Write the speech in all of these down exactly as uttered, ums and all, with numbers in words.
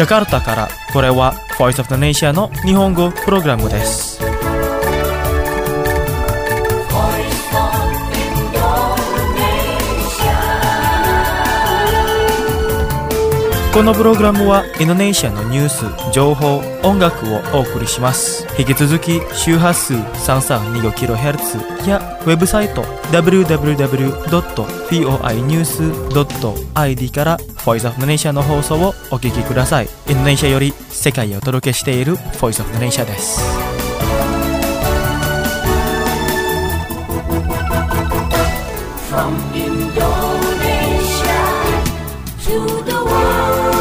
ジャカルタからこれは Voice of the Nation の日本語プログラムです。このプログラムはインドネシアのニュース、情報、音楽をお送りします。引き続き周波数 さんさんにごキロヘルツ やウェブサイト ダブリューダブリューダブリュードットフォーアイニュースドットアイディー から Voice of the Nation の放送をお聞きください。インドネシアより世界へお届けしている Voice of the Nation です。 From Indonesia to the world.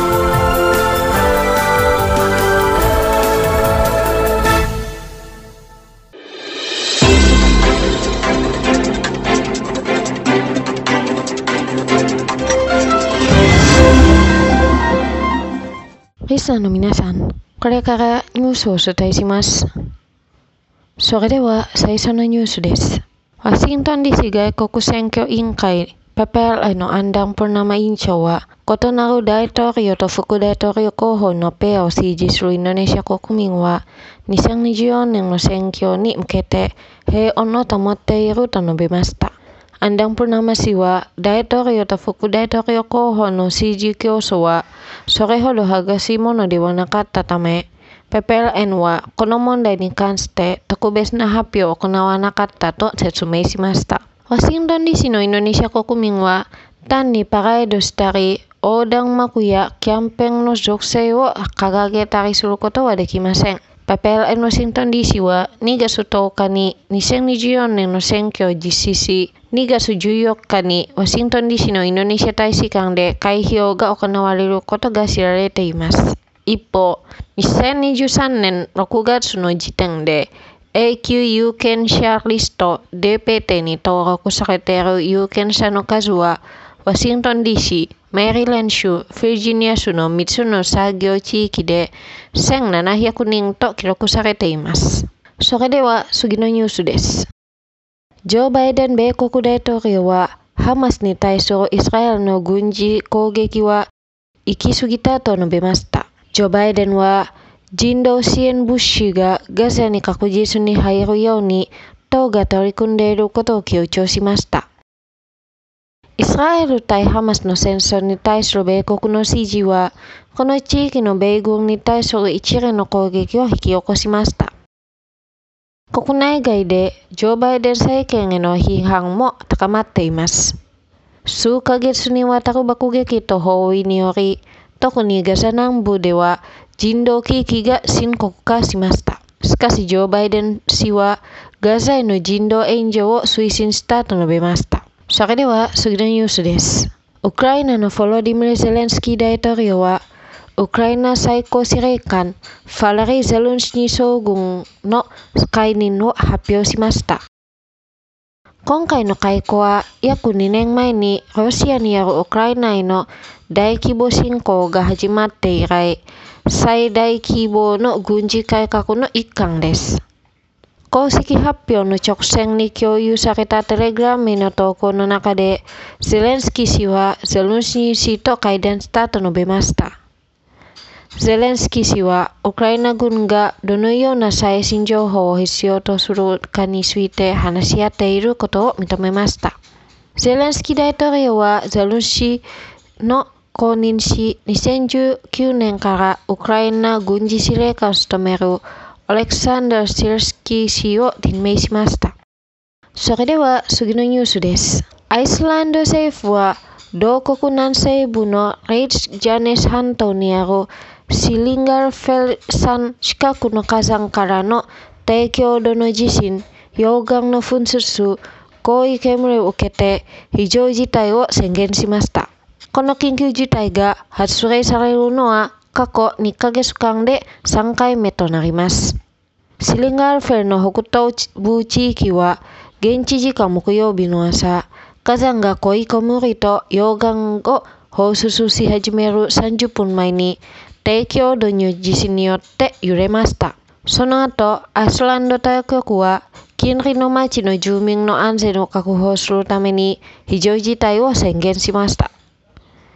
リスナーの皆さん、これからニュースをお伝えします。それでは最初のニュースです。ワシントン ディーシー 外国選挙委員会 ピーピーエルアイ のアンダン・プルナマ委員長は、異なる大統領と副大統領候補のペアを支持するインドネシア国民は、にせんにじゅうよねんの選挙に向けて平穏を保っていると述べました。アンダン・プルナマ氏は、大統領と副大統領候補の支持競争は、それほど激しいものではなかったため、ピーピーエルエヌ はこの問題に関して特別な発表を行わなかったと説明しました。ワシントン ディーシー のインドネシア国民は、単にパレードしたり、横断幕やキャンペーンの属性を掲げたりすることはできません。ピーピーエルエヌ ワシントン ディーシー はにがつとおかににせんにじゅうよねんの選挙を実施し、にがつじゅうよっかにワシントン ディーシー のインドネシア大使館で開票が行われることが知られています。一方、にせんにじゅうさんねんろくがつの時点で永久有権者リスト ディーピーティー に登録されている有権者の数は、ワシントン ディーシー、メリーランド州、フィジニア州のみっつの作業地域でせんななひゃくにんと記録されています。それでは次のニュースです。ジョー・バイデン米国大統領は、ハマスに対するイスラエルの軍事攻撃は行き過ぎたと述べました。ジョー・バイデンは、人道支援物資がガザに確実に入るように党が取り組んでいることを強調しました。イスラエル対ハマスの戦争に対する米国の支持は、この地域の米軍に対する一連の攻撃を引き起こしました。国内外でジョー・バイデン政権への批判も高まっています。数ヶ月にわたる爆撃と包囲により、特にガザ南部では人道危機が深刻化しました。しかしジョー・バイデン氏はガザへの人道援助を推進したと述べました。それでは次のニュースです。ウクライナのヴォロディミル・ゼレンスキー大統領は、ウクライナ最高司令官ファラリー・ゼレンスキー将軍の解任を発表しました。今回の解雇は約にねんまえにロシアによるウクライナへの大規模侵攻が始まって以来、最大規模の軍事改革の一環です。公式発表の直前に共有されたテレグラムへの投稿の中で、ゼレンスキー氏はゼレンスキー氏と会談したと述べました。ゼレンスキー氏は、ウクライナ軍がどのような最新情報を必要とするかについて話し合っていることを認めました。ゼレンスキー大統領はゼレンスキーの後任し、にせんじゅうきゅうねんからウクライナ軍事司令官を務めるアレクサンダー・シルスキー氏を任命しました。それでは次のニュースです。アイスランド政府は、同国南西部のレイツ・ジャネス半島にあるシリンガルフェル山近くの火山からの低強度の地震、溶岩の噴出、濃い煙を受けて非常事態を宣言しました。この緊急事態が発令されるのは過去にかげつかんでさんかいめとなります。シリンガルフェルの北東部地域は現地時間木曜日の朝、火山が濃い煙と溶岩を放出し始めるさんじゅっぷんまえに低強度の地震によって揺れました。その後、アイスランド当局は近隣の町の住民の安全を確保するために非常事態を宣言しました。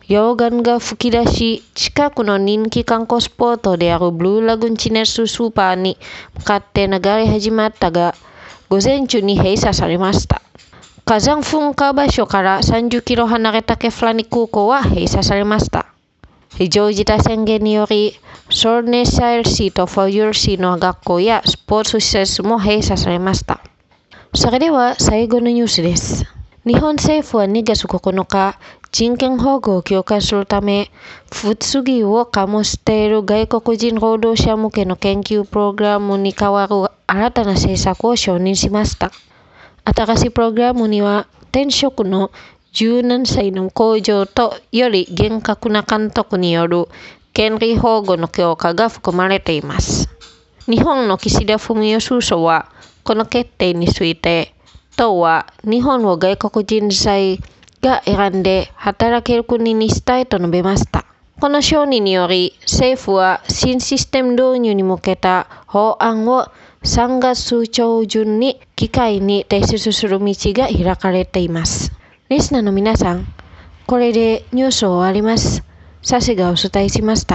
溶岩が噴き出し、近くの人気観光スポットであるブルーラグーン地熱スーパーに向かって流れ始まったが、午前中に閉鎖されました。火山噴火場所からさんじゅっキロ離れたケフラニ空港は閉鎖されました。非常事態宣言により、ソルネサイル市とフォーユール市の学校やスポーツ施設も閉鎖されました。それでは最後のニュースです。日本政府はにがつここのか、人権保護を強化するため、物議を醸している外国人労働者向けの研究プログラムに代わる新たな政策を承認しました。新しいプログラムには、転職の柔軟性の向上とより厳格な監督による権利保護の強化が含まれています。日本の岸田文雄首相は、この決定について、党は日本を外国人材が選んで働ける国にしたいと述べました。この承認により、政府は新システム導入に向けた法案をさんがつ上旬に議会に提出する道が開かれています。リスナーの皆さん、これでニュースを終わります。サシがお伝えしました。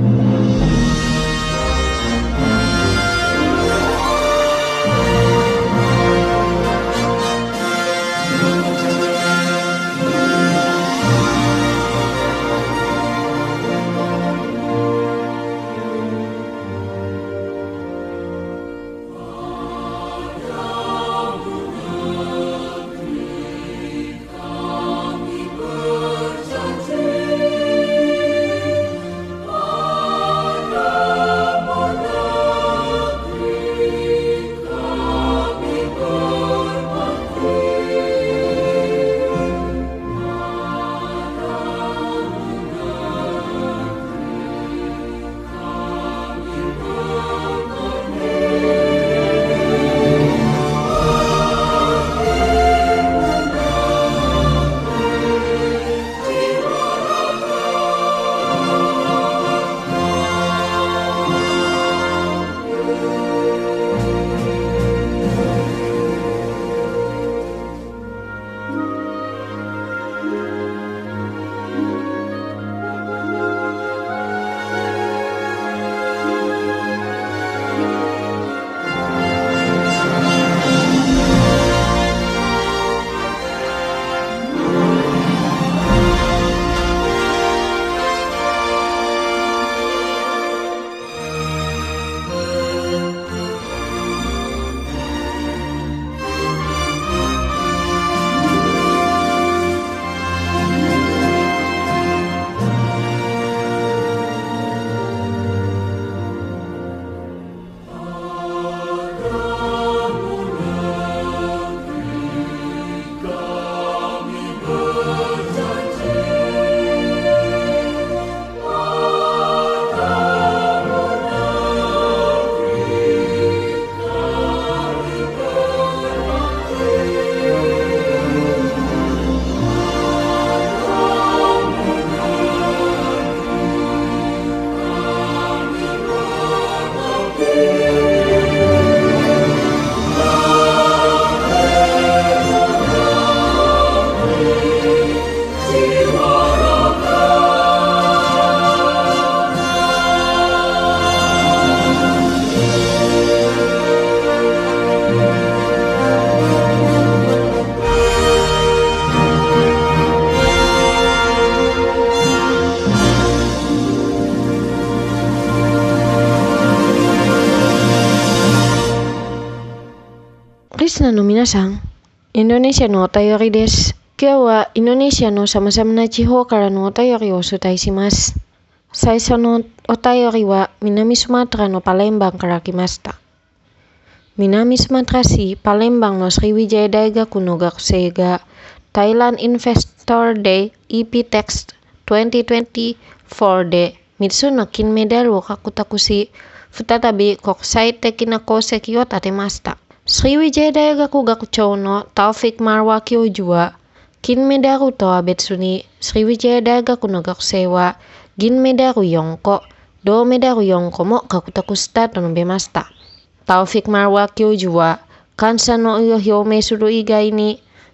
リスナーの皆さん、インドネシアのお便りです。今日はインドネシアの様々な地方からのお便りをお伝えします。最初のお便りは南スマトラのパレンバンから来ました。南スマトラ市パレンバンのスリウィジャイ大学の学生が Thailand Investor Day イーピー Textにせんにじゅうよんでみっつの金メダルを獲得し、再び国際的な功績を立てました。スリウィジャイ大学学長のタウフィック・マルワ教授は、金メダルとは別にスリウィジャイ大学の学生は銀メダルよんこ、銅メダルよんこも獲得したと述べました。タウフィック・マルワ教授は、感謝の意を表明する以外に、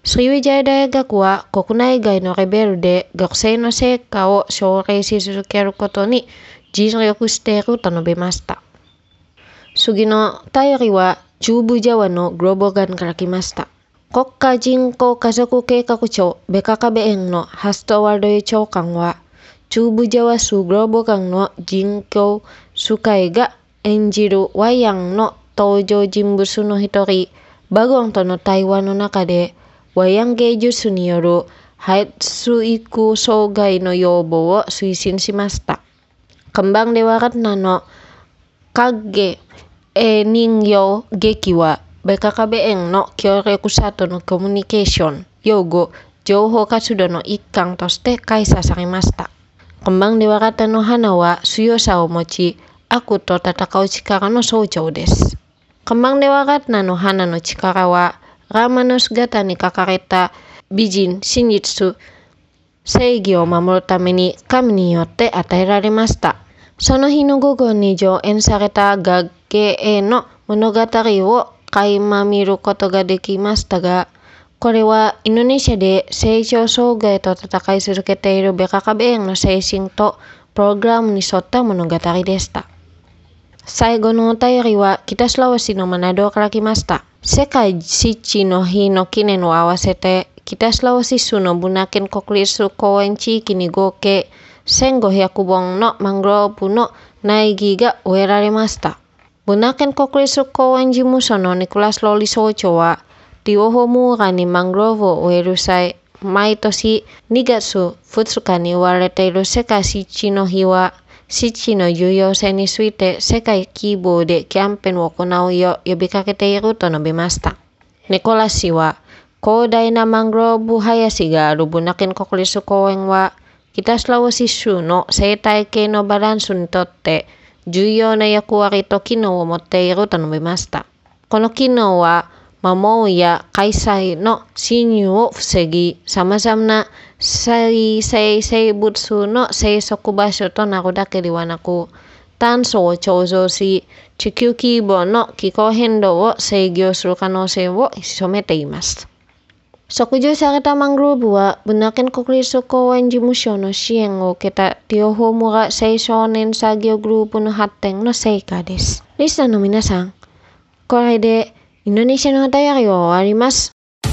スリウィジャイ大学は国内外のレベルで学生の成果を奨励し続けることに尽力していると述べました。次の便りは中部ジャワのグローボガンから来ました。国家人口加速計画庁ベカカベ園のハストワルド長官は、中部ジャワ州グローボガンの人口スカイが演じるワヤンの登場人物の一人、バゴンとの対話の中で、ワヤン芸術による発育障害の要望を推進しました。Kembang Dewa Ratnaの影絵人形劇は、ベカカベ園の協力者とのコミュニケーション、擁護、情報活動の一環として開催されました。Kembang Dewa Ratnaの花は強さを持ち、悪と戦う力の象徴です。Kembang Dewa Ratnaの花の力は、ラーマの姿に書かれた美人、真実、正義を守るために神によって与えられました。その日の午後に上演された学芸の物語を垣間見ることができましたが、これはインドネシアで成長障害と戦い続けているベカカベ園の精神とプログラムに沿った物語でした。最後のお便りは北スラワシのマナドから来ました。世界湿地の日の記念を合わせて、北スラワシ州のブナケン国立公園地域に合計せんごひゃくぼんのマングローブの苗木が植えられました。ブナケン国立公園事務所のニコラス・ローリ総長は、ティオホムーラにマングローブを植える際、毎年にがつふつかに言われている世界湿地の日は、湿地の重要性について世界規模でキャンペーンを行うよう呼びかけていると述べました。ニコラス氏は、広大なマングローブ林があるブナケン国立公園は、北スラワシ州の生態系のバランスにとって重要な役割と機能を持っていると述べました。この機能は、摩耗や海藻の侵入を防ぎ、様々な再生生物の生息場所となるだけではなく、炭素を貯蔵し、地球規模の気候変動を制御する可能性を潜めています。植樹されたマングローブは、ブナケン国立公園事務所の支援を受けたティオホムラ青少年作業グループの発展の成果です。リスナーの皆さん、これでインドネシアのお便りを終わります。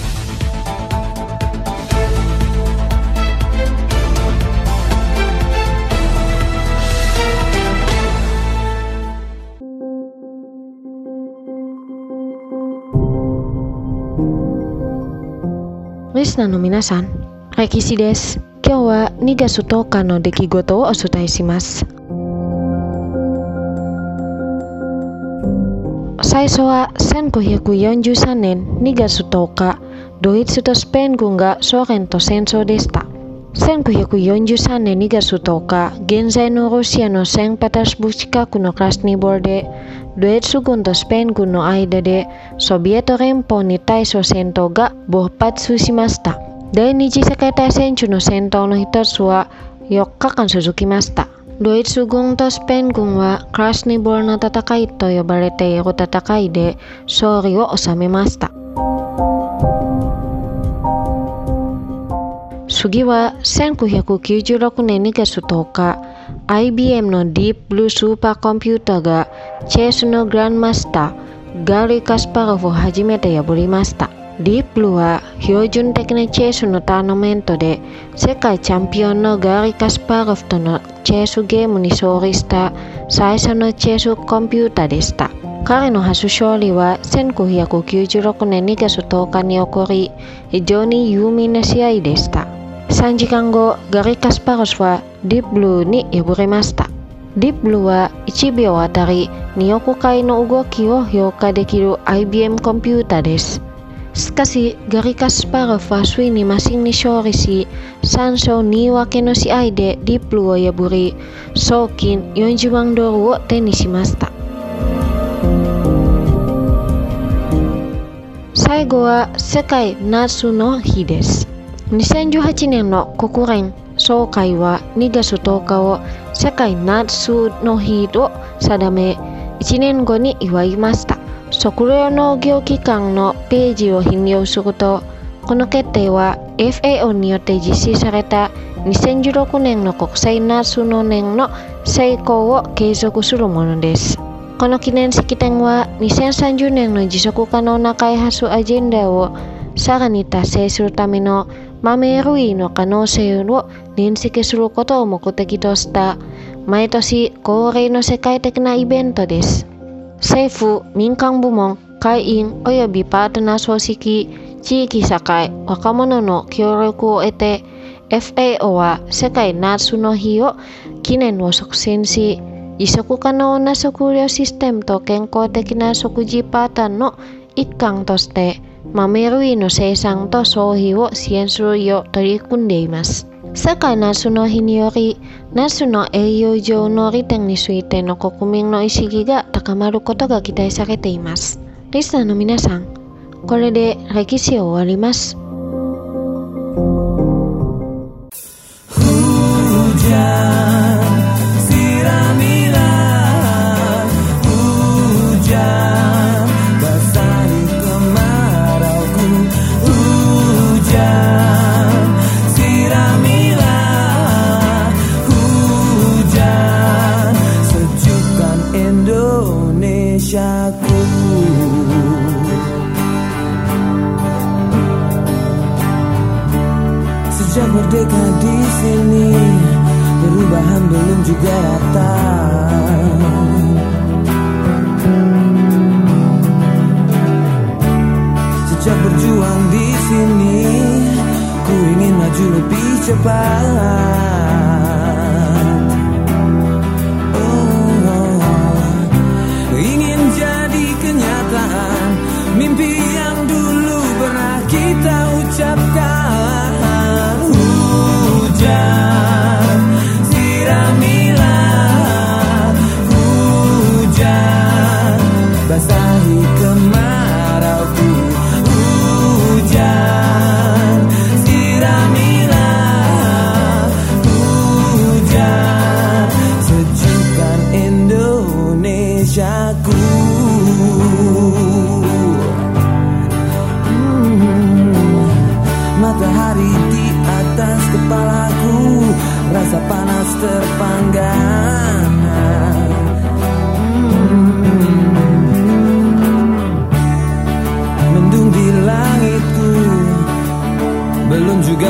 リスナーの皆さん、歴史です。今日はにがつとおかの出来事をお伝えします。最初はせんごひゃくよんじゅうさんねんにがつとおか、ドイツとスペイン軍がソ連と戦争でした。せんごひゃくよんじゅうさんねんにがつとおか、現在のロシアのセンパタスブルク近くのクラスニボルで、ドイツ軍とスペイン軍の間でソビエト連邦に対する戦闘が勃発しました。第二次世界大戦中の戦闘の一つはよっかかん続きました。ドイツ軍とスペイン軍はクラスニボルの戦いと呼ばれている戦いで勝利を収めました。次はせんきゅうひゃくきゅうじゅうろくねんにがつとおか、アイビーエム のディープブルースーパーコンピューターがチェスのグランマスターガーリー・カスパロフを初めて破りました。ディープブルーは標準的なチェスのトーナメントで世界チャンピオンのガーリー・カスパロフとのチェスゲームに勝利した最初のチェスコンピューターでした。彼の初勝利はせんきゅうひゃくきゅうじゅうろくねんにがつとおかに起こり、非常に有名な試合でした。さんじかんご、ガーリー・カスパロフはディープブルーに敗れました。ディープブルーはいちびょうあたりにおくかいの動きを評価できる アイビーエム コンピューターです。しかし、ガーリー・カスパロフはついにマシンに勝利し、さんしょうにわけの試合でディープブルーを破り、賞金よんじゅうまんドルを手にしました。最後は世界夏の日です。にせんじゅうはちねんの国連総会はにがつとおかを世界夏の日と定め、いちねんごに祝いました。食料農業機関のページを引用すると、 この決定は エフエーオー によって実施されたにせんじゅうろくねんの国際夏の年の成功を継続するものです。この記念式典はにせんさんじゅうねんの持続可能な開発アジェンダをさらに達成するための豆類の可能性を認識することを目的とした毎年恒例の世界的なイベントです。政府、民間部門、会員およびパートナー組織、地域社会、若者の協力を得て エフエーオー は世界夏の日を記念を促進し、持続可能な食料システムと健康的な食事パターンの一環として豆類の生産と消費を支援するよう取り組んでいます。世界夏の日により夏の栄養上の利点についての国民の意識が高まることが期待されています。リスナーの皆さん、これで歴史を終わります。 Sejak merdeka di sini, perubahan belum juga datang. Sejak berjuang di sini, ku ingin maju lebih cepat. Oh, ingin jadi kenyataan mimpi yang dulu pernah kita ucapkan. Hujan, siramilah hujan, basahi kemarauku. Hujan, siramilah hujan, sejukkan Indonesiaku. hmm, Matahari di atas kepalaku, rasa panas terpanggang. hmm. Mendung di langitku belum juga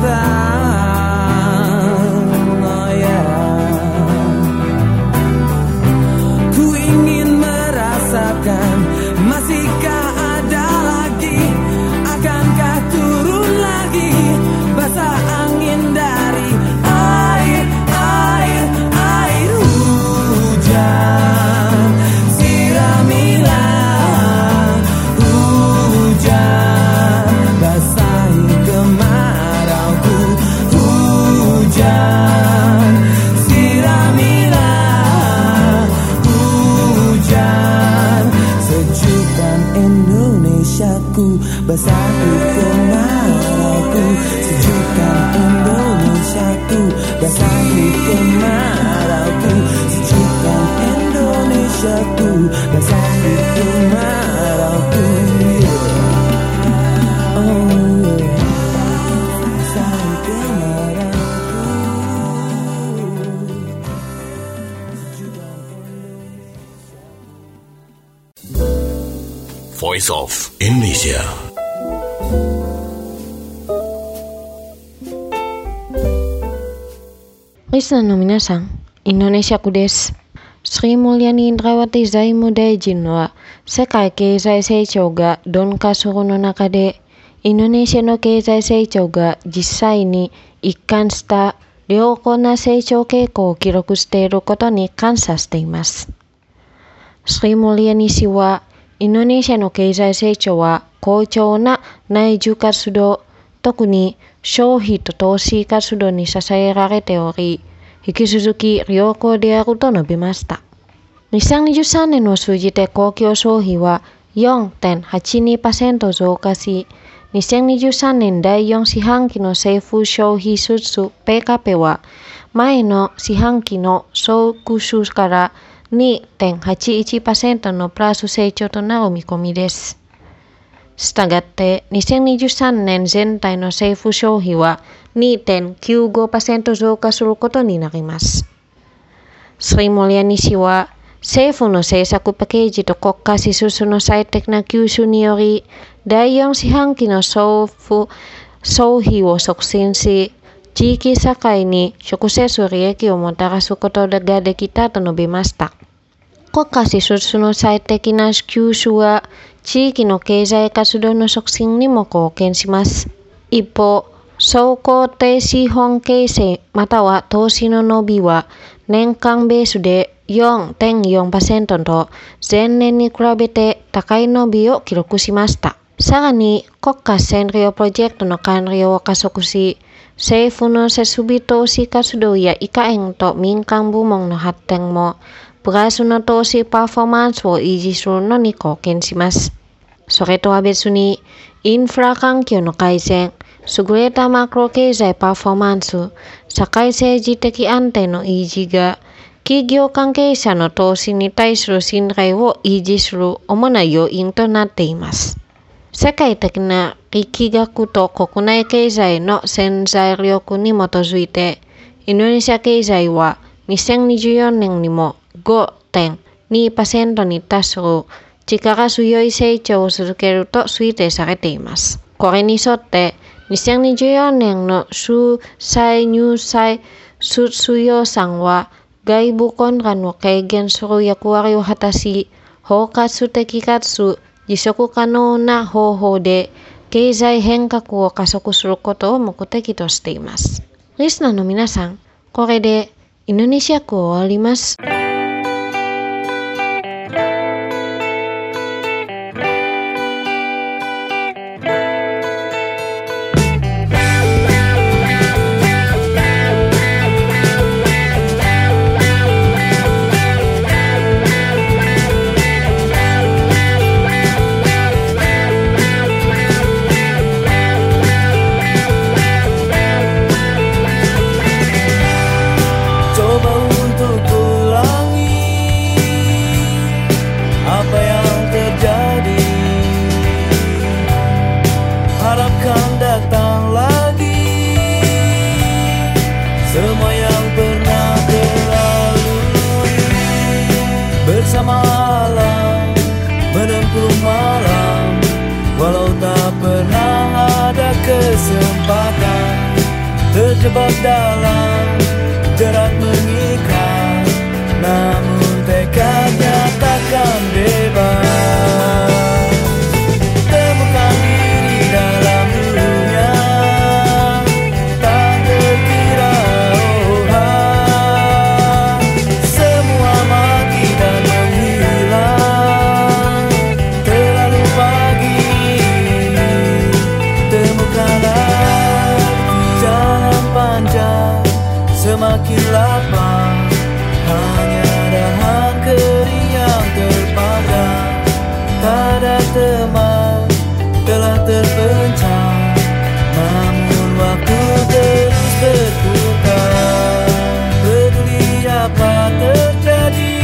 datang. Oh yeah. Ku ingin merasakan, masihkah ada lagi, akankah turun lagi basah angin dari air, air, air. Hujan, siramilah hujan, basahi kemarauku. Hujan, siramilah hujan, sejukkan Indonesiaku, basahi kemarauku. Sejukkan Indonesiaku, basahi kemarauku. Sejukkan Indonesiaku, basahi kemarauku. Oh, basahi kemarauku. Sejukkan Indonesia. Voice of Indonesia. Listenerの皆さん、インドネシア区です。Sri Mulyani Indrawati財務大臣は世界経済成長が鈍化するの中で、インドネシアの経済成長が実際に一貫した良好な成長傾向を記録していることに感謝しています。Sri Mulyani氏は、インドネシアの経済成長は好調な内需活動、特に消費と投資活動に支えられており、引き続き良好であると述べました。にせんにじゅうさんねんの数字で公共消費は よんてんはちにパーセント 増加し、にせんにじゅうさんねんだいよん四半期の政府消費支出 ピーケーピー は前の四半期の総区数から にてんはちいちパーセント のプラス成長となる見込みです。 したがってにせんにじゅうさんねん全体の政府消費は にてんきゅうごパーセント 増加することになります。Sri Mulyani氏は政府の政策パッケージと国家支出の最適な吸収によりだいよん四半期の総付総費を促進し、地域社会に直接利益をもたらすことができたと述べました。国家支出の最適な吸収は地域の経済活動の促進にも貢献します。一方、総工程資本形成または投資の伸びは年間ベースで よんてんよんパーセント と前年に比べて高い伸びを記録しました。さらに国家占領プロジェクトの完了を加速し、政府の設備投資活動や以下園と民間部門の発展もプラスの投資パフォーマンスを維持するのに貢献します。それとは別にインフラ環境の改善、優れたマクロ経済パフォーマンス、社会政治的安定の維持が企業関係者の投資に対する信頼を維持する主な要因となっています。世界的な力学と国内経済の潜在力に基づいて、インドネシア経済はにせんにじゅうよねんにも ごてんにパーセント に達する力強い成長を続けると推定されています。これに沿ってにせんにじゅうよねんの収歳入歳出予算は外部混乱を軽減する役割を果たし、包括的かつ持続可能な方法で経済変革を加速することを目的としています。リスナーの皆さん、これでインドネシア語を終わります。 Bersama alam, menempuh malam, walau tak pernah ada kesempatan, terjebak dalam jerat mengikat, namun tekadnya takkan bebas. Temukan diri dalam dunia, tak terkira oh ah, semua mati dan menghilang, terlalu pagi. Temukan arti jalan panjang, semakin lapang, hanya dahan kering yang terpanggang. Tak ada teman, telah terpencang, namun waktu terus berputar. Peduli apa terjadi,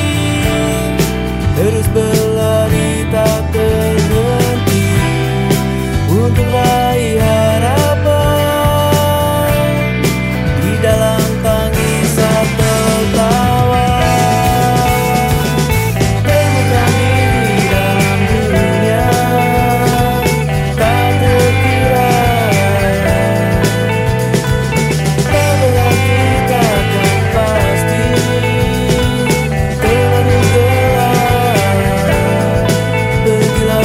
terus berlari tak terhenti untuk raih harapan di dalam tangisan tertawa. Temukan diri dalam dunia, tak terkira, tak berarti takkan pasti, terlalu gelap, pergilah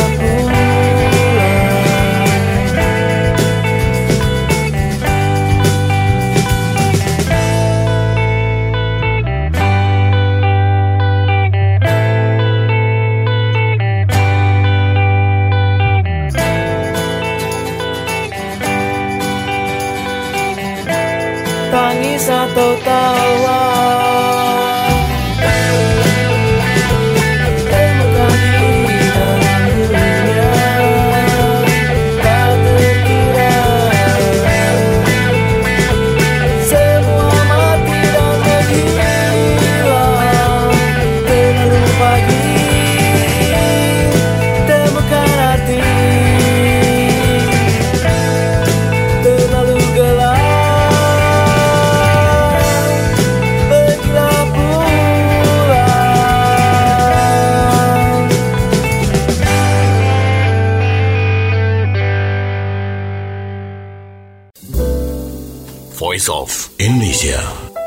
tangis atau tawa. Temukan diri dalam dunia, tak terkira, semua mati dan menghilang, terlalu pagi. Temukan arti Voice of Indonesia.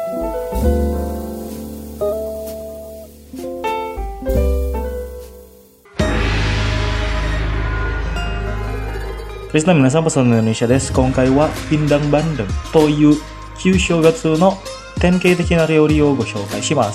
リスナー皆さん、パソコンのインドネシアです。今回はピンダンバンドンという旧正月の典型的な料理をご紹介します。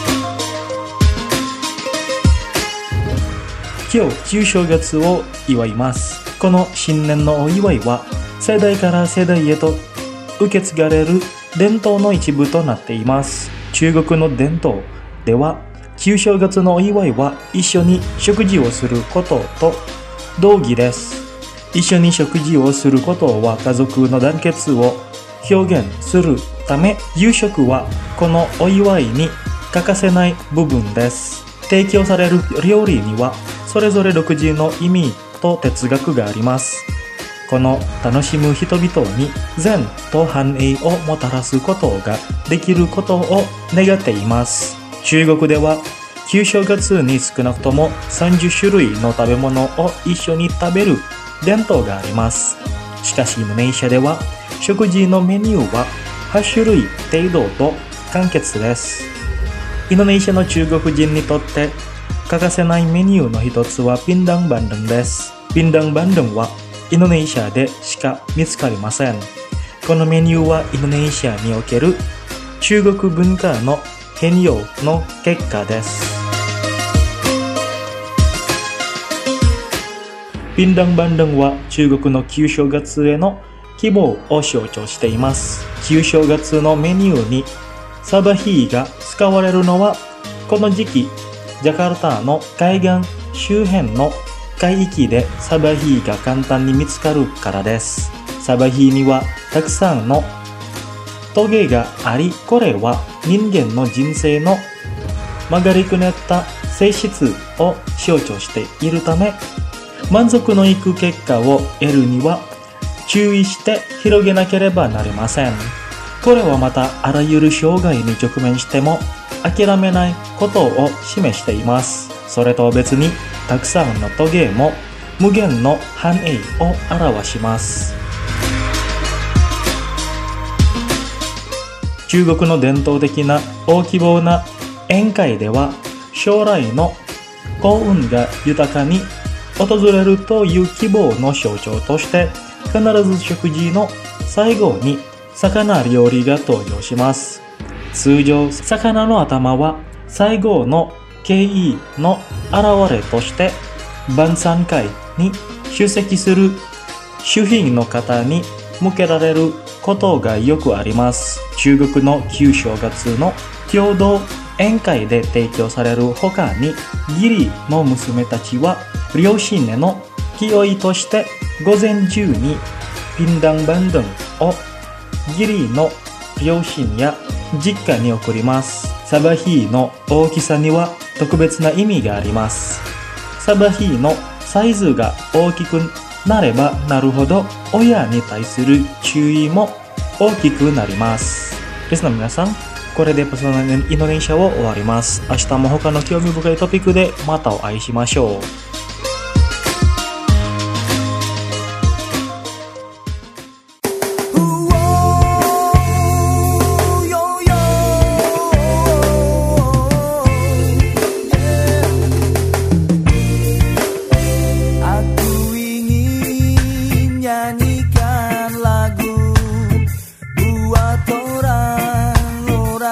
今日旧正月を祝います。この新年のお祝いは世代から世代へと受け継がれる伝統の一部となっています。中国の伝統では旧正月のお祝いは一緒に食事をすることと同義です。一緒に食事をすることは家族の団結を表現するため、夕食はこのお祝いに欠かせない部分です。提供される料理にはそれぞれ独自の意味と哲学があります。この楽しむ人々に善と繁栄をもたらすことができることを願っています。中国では旧正月に少なくともさんじゅっしゅるいの食べ物を一緒に食べる伝統があります。しかしインドネシアでは食事のメニューははちしゅるい程度と簡潔です。インドネシアの中国人にとって欠かせないメニューの一つはピンダンバンドンです。ピンダンバンドンはインドネシアでしか見つかりません。このメニューはインドネシアにおける中国文化の変容の結果です。ピンダンバンドンは中国の旧正月への希望を象徴しています。旧正月のメニューにサバヒーが使われるのはこの時期、ジャカルタの海岸周辺の海域でサバヒーが簡単に見つかるからです。サバヒーにはたくさんのトゲがあり、これは人間の人生の曲がりくねった性質を象徴しているため、満足のいく結果を得るには注意して広げなければなりません。これはまたあらゆる障害に直面しても諦めないことを示しています。それと別にたくさんのトゲも無限の繁栄を表します。中国の伝統的な大規模な宴会では将来の幸運が豊かに訪れるという希望の象徴として必ず食事の最後に魚料理が登場します。通常魚の頭は最後の敬意の表れとして晩餐会に出席する主賓の方に向けられることがよくあります。中国の旧正月の共同宴会で提供される他に、義理の娘たちは両親への清いとして午前中にピンダンバンドンを義理の両親や実家に送ります。サバヒーの大きさには特別な意味があります。サバヒーのサイズが大きくなればなるほど親に対する注意も大きくなります。ですので皆さん、これでパソナルインドネシアを終わります。明日も他の興味深いトピックでまたお会いしましょう。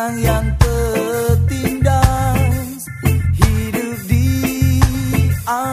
I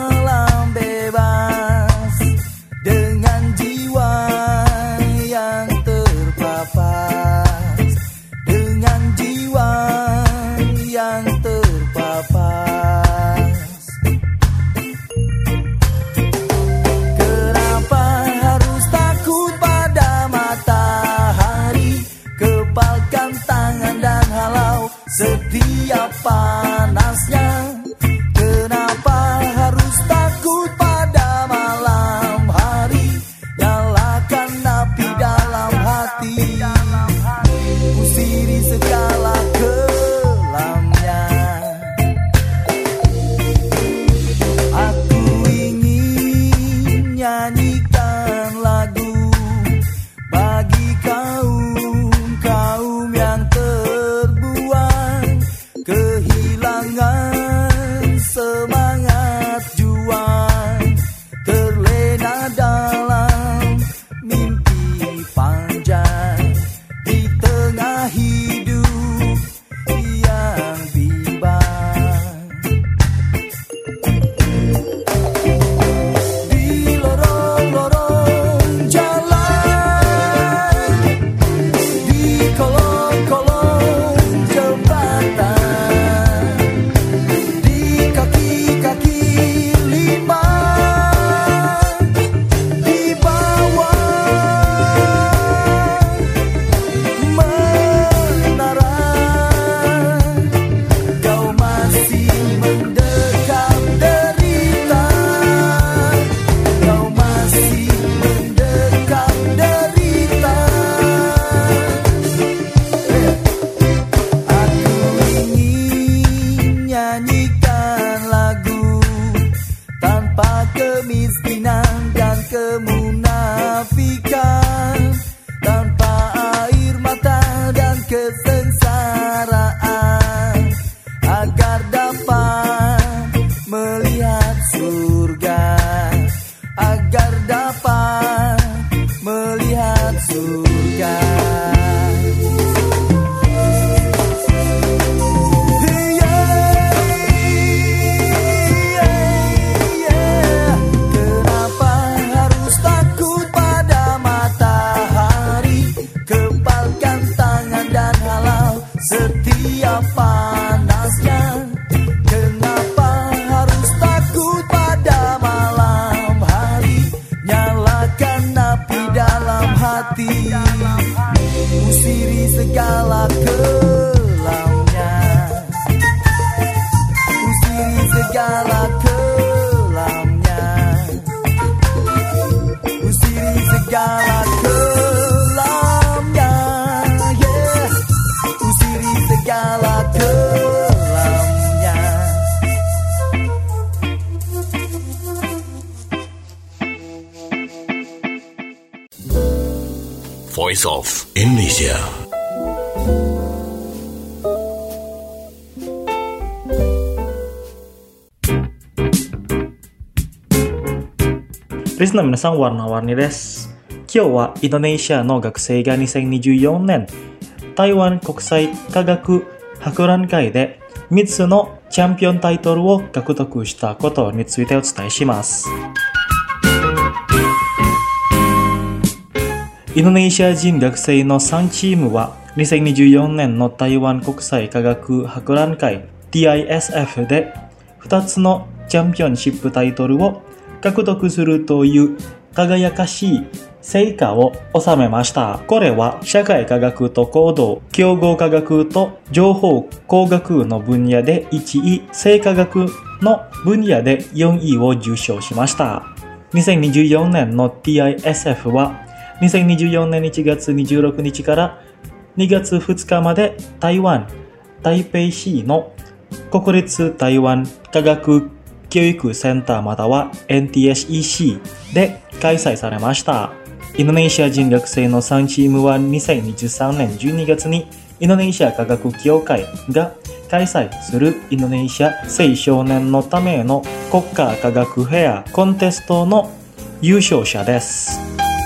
Voice of Indonesia. Listener 皆さん、warna-warniです。今日はインドネシアの学生がにせんにじゅうよねん台湾国際科学博覧会でみっつのチャンピオンタイトルを獲得したことについてお伝えします。インドネシア人学生のさんチームはにせんにじゅうよねんの台湾国際科学博覧会 ティーアイエスエフ でふたつのチャンピオンシップタイトルを獲得するという輝かしい成果を収めました。これは社会科学と行動、競合科学と情報工学の分野でいちい、生化学の分野でよんいを受賞しました。にせんにじゅうよねんの ティーアイエスエフ はにせんにじゅうよねんいちがつにじゅうろくにちからにがつふつかまで台湾、台北市の国立台湾科学教育センターまたは エヌティーエスイーシー で開催されました。インドネシア人学生のさんチームはにせんにじゅうさんねんじゅうにがつにインドネシア科学協会が開催するインドネシア青少年のための国家科学フェアコンテストの優勝者です。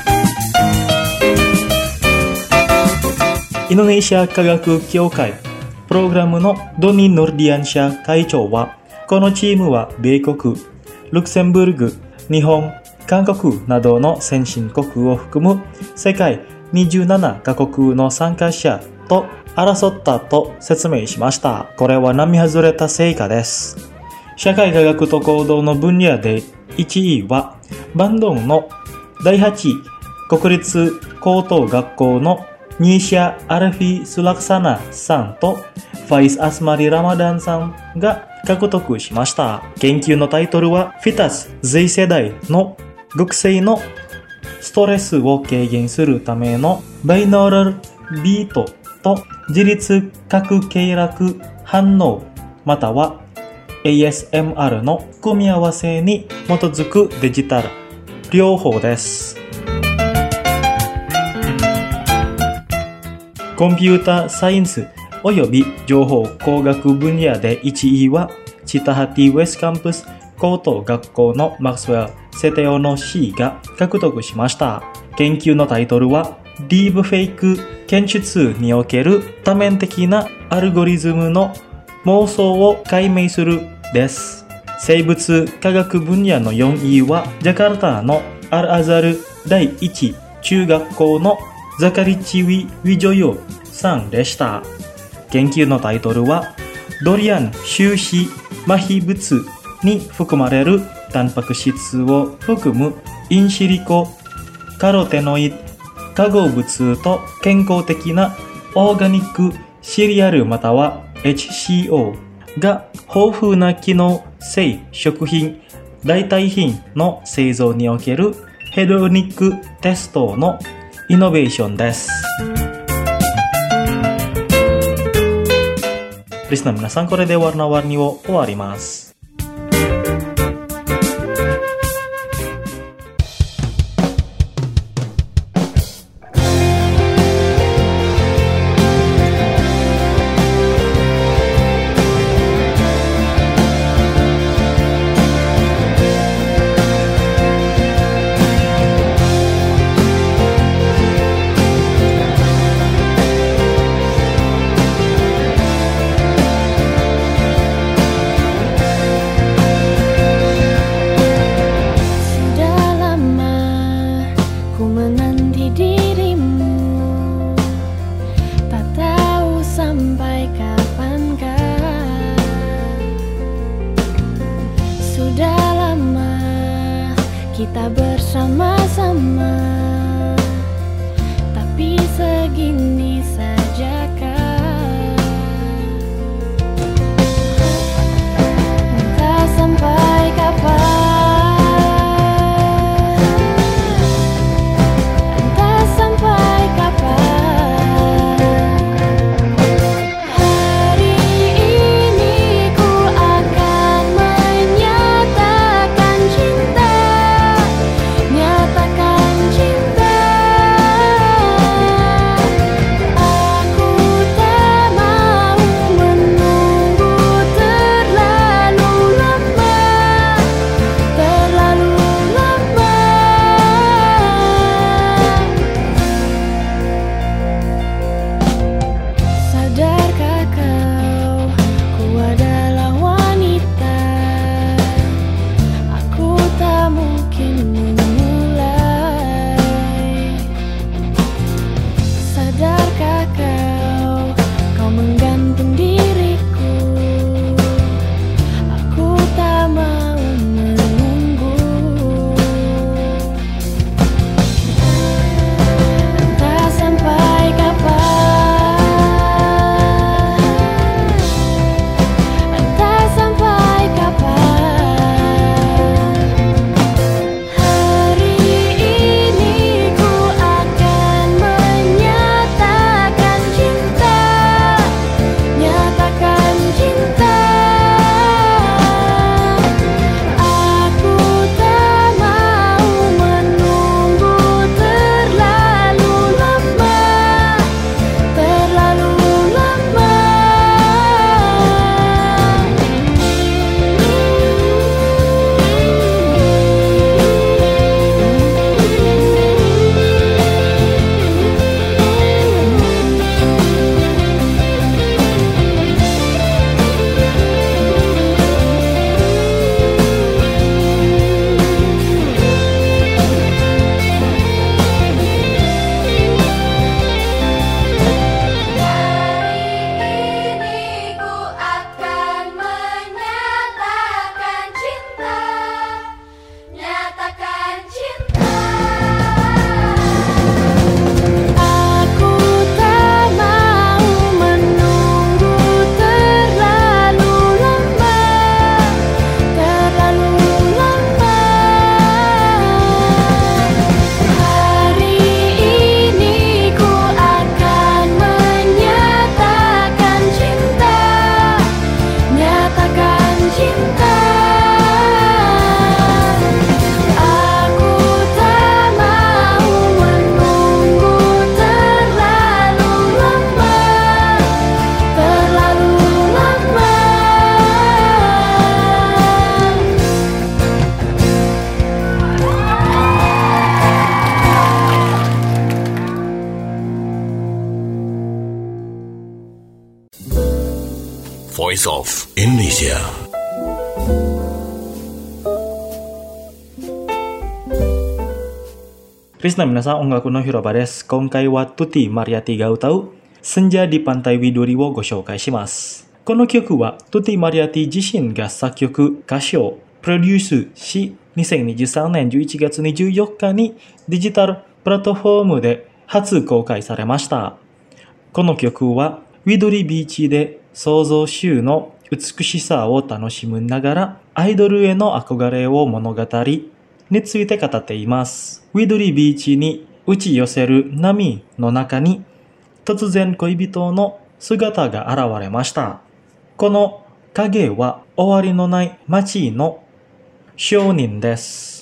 インドネシア科学協会プログラムのドニ・ノルディアンシャ会長は、このチームは米国、ルクセンブルグ、日本、韓国などの先進国を含む世界にじゅうななカ国の参加者と争ったと説明しました。これは並外れた成果です。社会科学と行動の分野でいちいはバンドンのだいはち国立高等学校のニーシャ・アルフィ・スラクサナさんとファイス・アスマリ・ラマダンさんが獲得しました。研究のタイトルはフィタス Z 世代の学生のストレスを軽減するためのバイノーラルビートと自律覚経絡反応または エーエスエムアール の組み合わせに基づくデジタル療法です。コンピューターサイエンスおよび情報工学分野でいちいはチタハティウェスカンプス高等学校のマクスウェル・セテオノ C が獲得しました。研究のタイトルはディープフェイク検出における多面的なアルゴリズムの妄想を解明するです。生物科学分野のよんいはジャカルタのアルアザルだいいち中学校のザカリチウィ・ウィジョヨさんでした。研究のタイトルはドリアン終止麻痺物に含まれるタンパク質を含むインシリコカロテノイド化合物と健康的なオーガニックシリアルまたは エイチシーオー が豊富な機能性食品代替品の製造におけるヘドニックテストのイノベーションです。リスナー皆さん、これでwarna-warniを終わります。 Kita bersama-sama, tapi segini sajakah? Entah sampai kapan, entah sampai kapan. Hari ini ku akan menyatakan cinta, nyatakan cinta. Voice of Indonesia. Krishna minasan, ongaku no Hiroba desu. Konkai wa Tutti Marietti ga utau Senja di Pantai Widuri wo go shoukai shimasu. この曲は Tutti Marietti 自身が作曲、歌唱、プロデュースし、にせんにじゅうさんねんじゅういちがつにじゅうよっかにデジタルプラットフォームで初公開されました。この曲はウィドリビーチで創造主の美しさを楽しみながらアイドルへの憧れを物語について語っています。ウィドリビーチに打ち寄せる波の中に突然恋人の姿が現れました。この影は終わりのない街の証人です。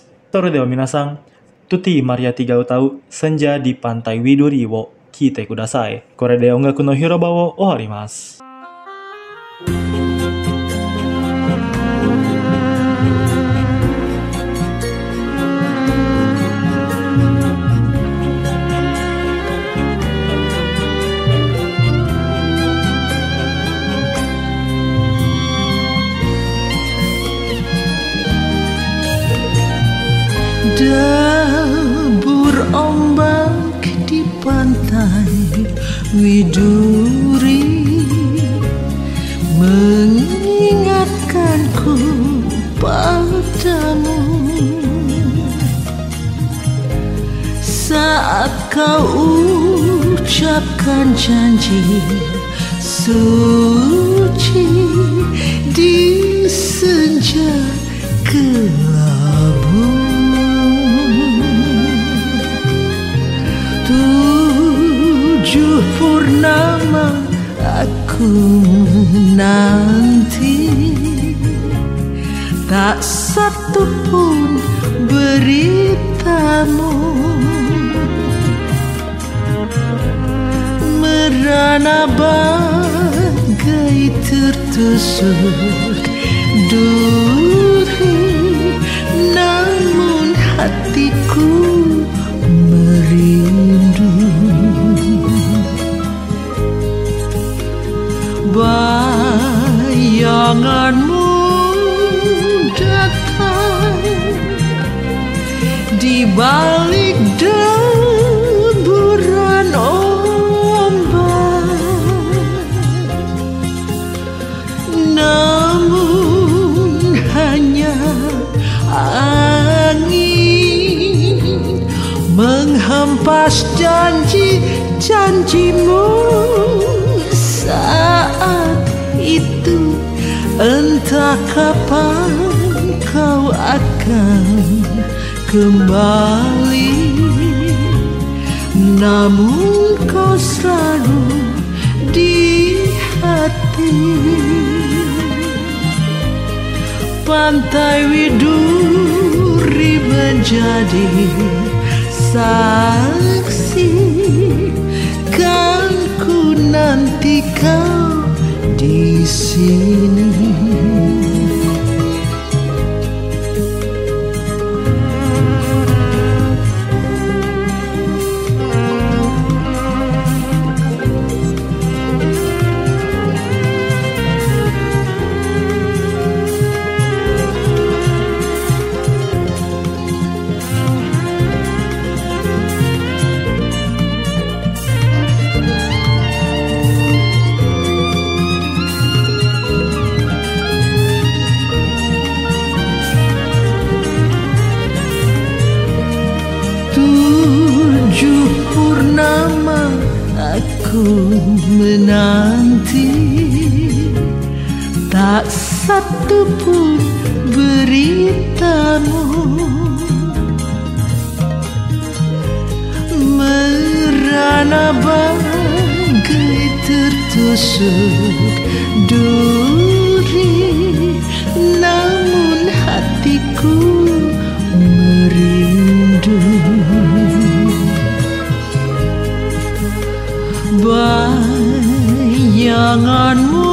それでは皆さん、Tutti Mariettiが歌うSenja di Pantai Widuriを聴いてください。これで音楽の広場を終わります。 Debur ombak di pantai Widuri mengingatkanku padamu saat kau ucapkan janji suci di senja kelabu. Tujuh purnama aku menanti, tak satu pun beritamu. Merana bagai tertusuk duri, namun hatiku merindu. Bayanganmu datang di balik deburan ombak, namun hanya angin menghempas janji-janjimu saat itu. Entah kapan kau akan kembali, namun kau selalu di hati. Pantai Widuri menjadi saksi, kan ku nanti kau di sini. Tujuh purnama aku menanti, tak satu pun beritamu. Merana bagai tertusuk duri, namun hatiku merindu. Bayanganmu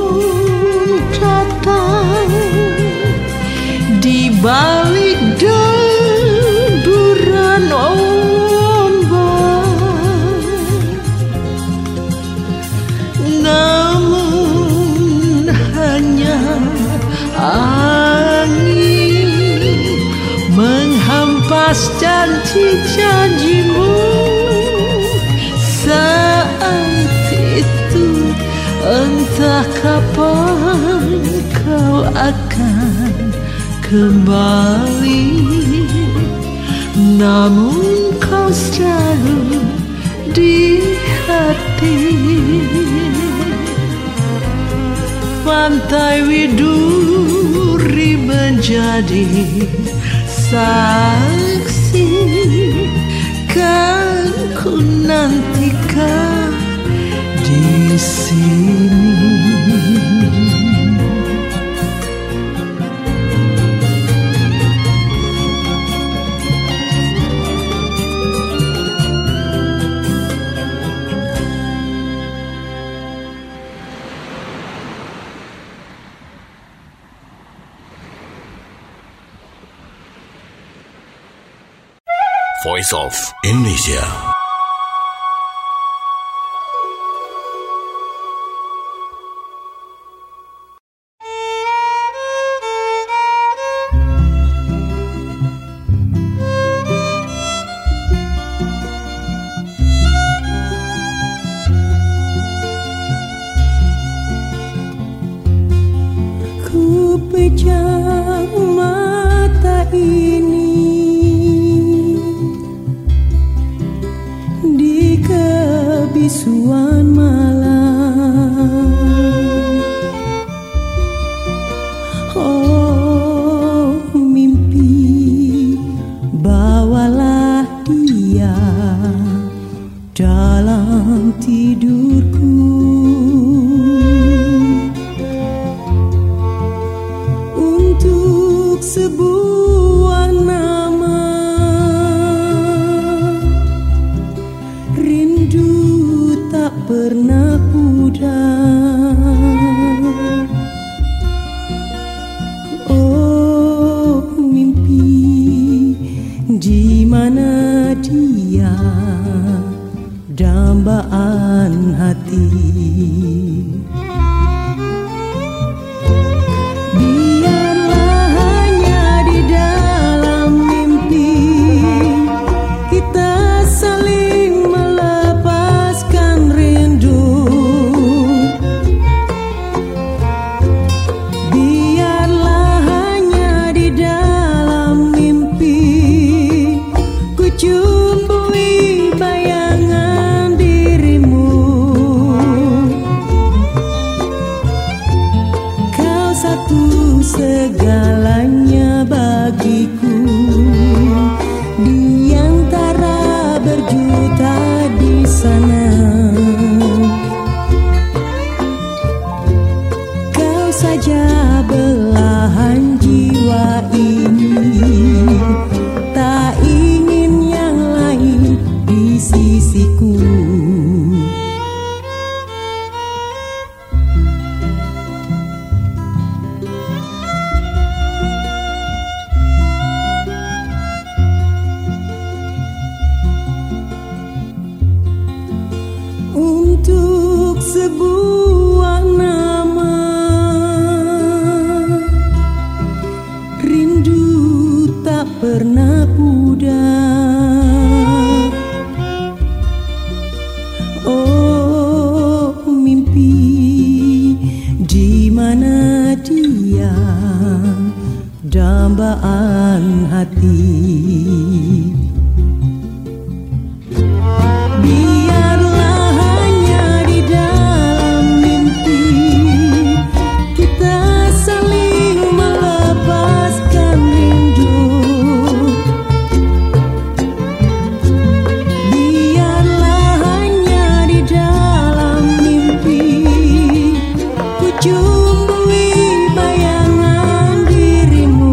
datang di balik deburan ombak, namun janji-janjimu saat itu. Entah kapan kau akan kembali, namun kau selalu di hati. Pantai Widuri menjadi saksi, kan ku nantikan di sini. Voice of Indonesia. Ku pejam mata ini di kebisuan malam. Oh mimpi, bawalah dia dalam tidurku. Untuk sebuah nama, rindu tak pernah pudar. Oh mimpi, di mana dia, dambaan hati. Biarlah hanya di dalam mimpi kita saling melepaskan rindu. Biarlah hanya di dalam mimpi ku cumbui bayangan dirimu. Kau satu segalanya bagiku, di antara berjuta di sana. Kau saja belahan jiwa ini, tak ingin yang lain di sisiku. Untuk sebuah nama, rindu tak pernah pudar. Oh mimpi, di mana dia, dambaan hati. Biarlah hanya di dalam mimpi kita saling melepaskan rindu. Biarlah hanya di dalam mimpi ku cumbui bayangan dirimu.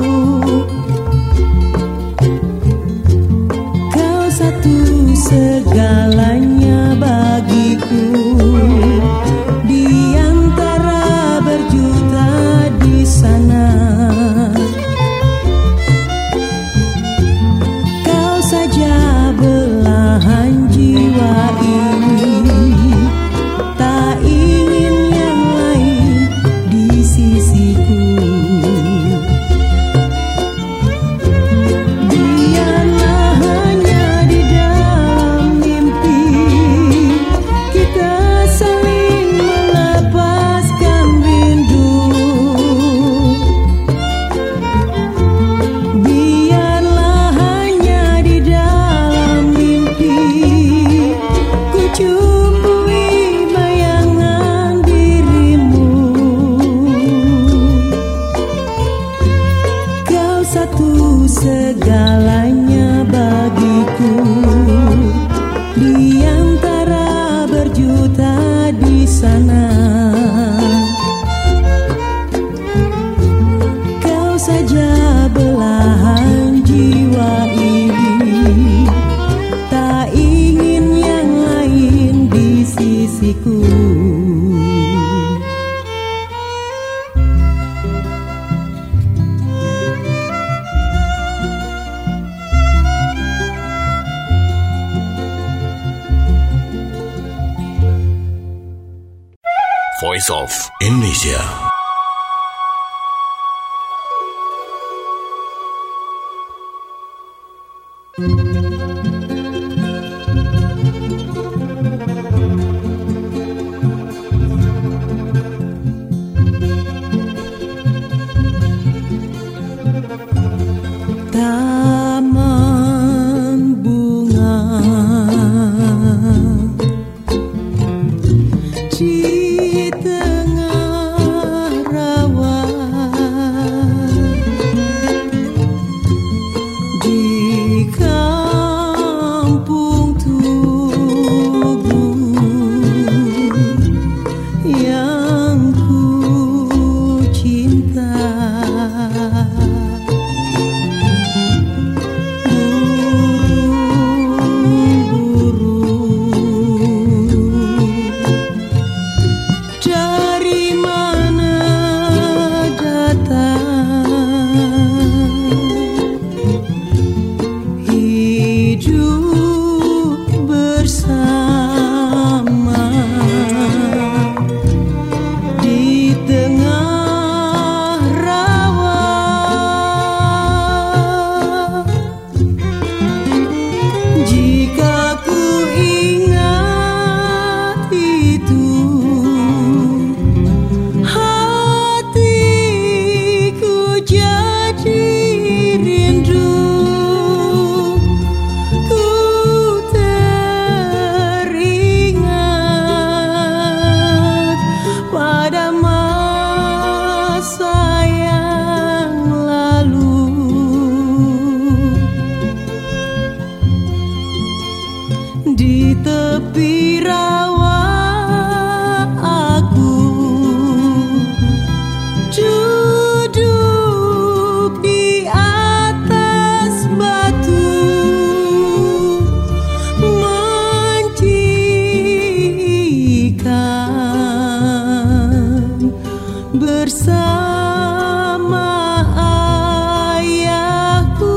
Kau satu segalanya bagiku, di antara berjuta di sana. Kau saja belahan jiwa ini, tak ingin yang lain di sisiku. Biarlah Voice of Indonesia. Taman bunga di tengah rawa, di kampung Tugu yang ku cinta. Di tepi rawa aku duduk di atas batu mancikan bersama ayahku.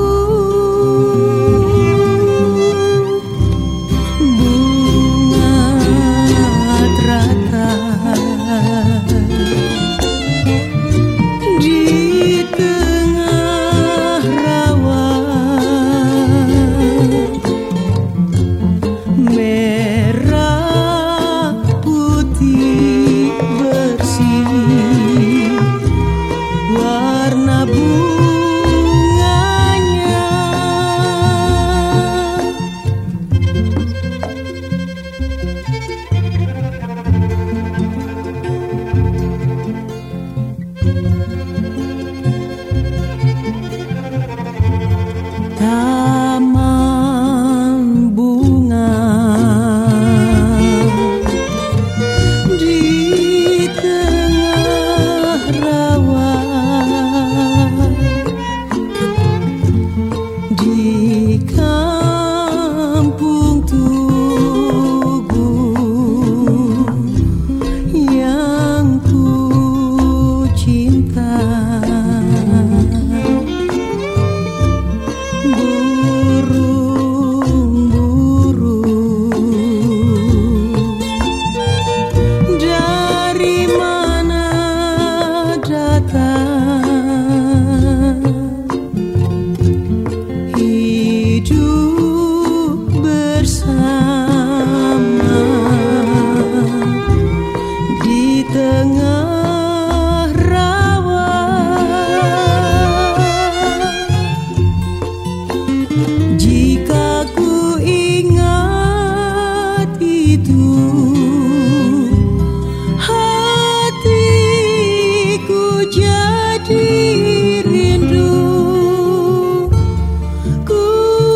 Taman bunga di tengah rawa, di kampung Tugu yang ku cinta. Jika ku ingat itu, hatiku jadi rindu. Ku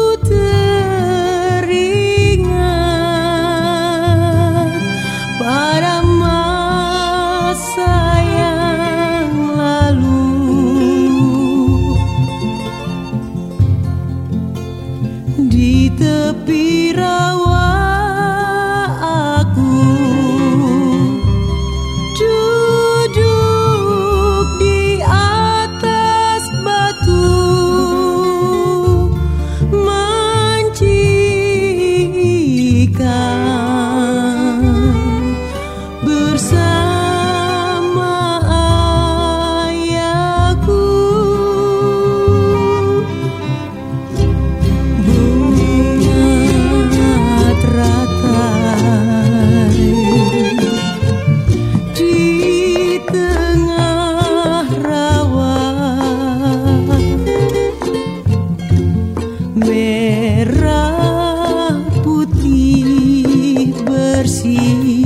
teringat pada masa yang lalu. Di tepi rawa aku duduk di atas batu mancikan bersama bersih.